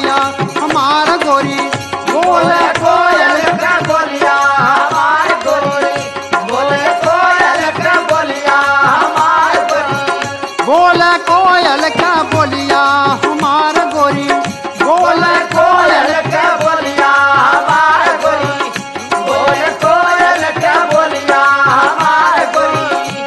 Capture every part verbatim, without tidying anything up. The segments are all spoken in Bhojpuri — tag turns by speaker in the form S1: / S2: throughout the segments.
S1: बोलिया हमार गोरी
S2: बोले कोयल का बोलिया हमार गोरी बोले कोयल का बोलिया हमार गोरी
S1: बोले कोयल का बोलिया हमार गोरी
S2: बोले कोयल का बोलिया हमार गोरी बोले कोयल का बोलिया हमार गोरी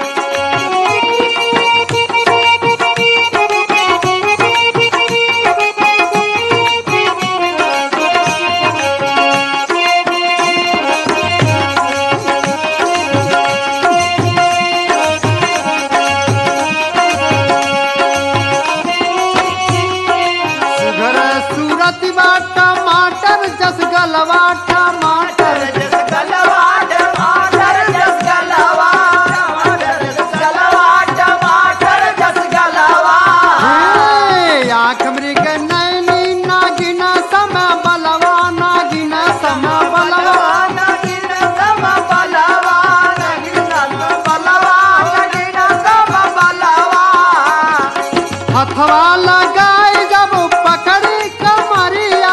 S1: सुघर सूरत बा टमाटर जस गलवा टमाटर
S2: जस गलवा टमाटर जस गलवा टमाटर जस गलवा टमाटर जस गलवा
S1: हे आँख मृग नैनी नागिन सम बलवा नागिन सम बलवा
S2: नगिन सम बलवा नगिन सम बलवा नगिन सम बलवा
S1: हथवा लगाई जब पकड़ी कमरिया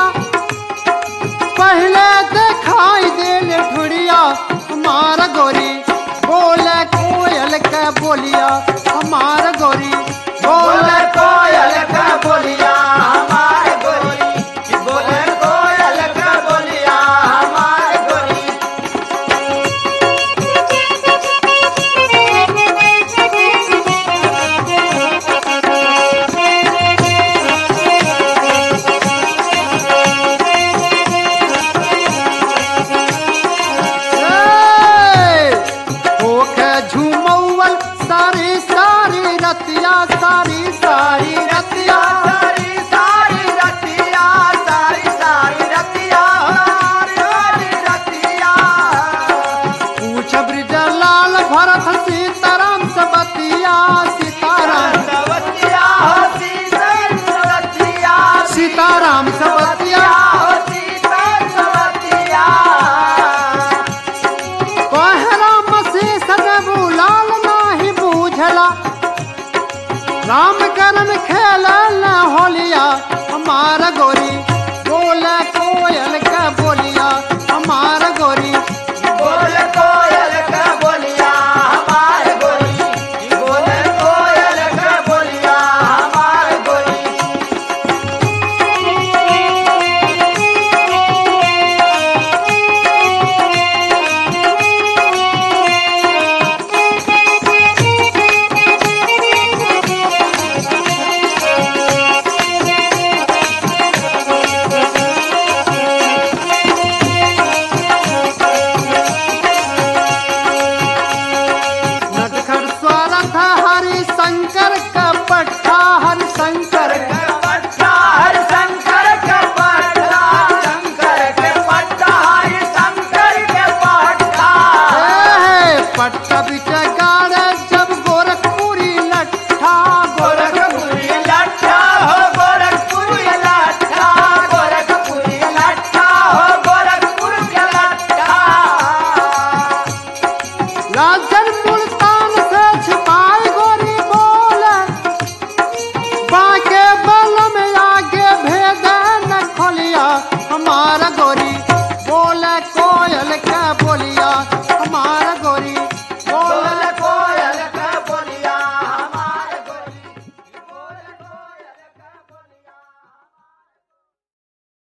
S1: पहले दिखाई दिल ठुड़िया हमार गोरी बोले कोयल का बोलिया हमार गोरी
S2: बोले कोयल का बोलिया हमार गोरी बोले कोयल का बोलिया हमार गोरी
S1: ओखे झूमौल सारी सारी रतिया सारी सारी रतिया
S2: सारी सारी रतिया सारी सारी रतिया सारी रतिया
S1: पूछ ब्रिज लाल भरत सीताराम सबतिया सीताराम
S2: सवतिया होती सवतिया
S1: सीताराम सबतिया
S2: होती सवतिया
S1: कहरा मसीह सदबू लाल नाही बूझला राम करन खेल न होलिया हमार गोरी बोले कोयल का बोलिया हमार गोरी
S2: बोले कोयल का बोलिया हमार गोरी बोले कोयल का बोलिया हमार गोरी
S1: नटखट स्वरथ हरि शंकर का पट्टा हरि शंकर का
S2: पट्टा हरि शंकर के पट्टा शंकर के पट्टा हरि शंकर के पट्टा
S1: हे, पट्टा बिच गाड़े जब गोरखपुरी लट्ठा
S2: गोरखपुरी लट्ठा हो गोरखपुरी लट्ठा गोरखपुरी लट्ठा हो गोरखपुर के लट्ठा
S1: राजन मुल्तान से छिपाई गोरी बोले बाके बल में आगे भेद न खोलिया हमारा गोरी बोले कोयल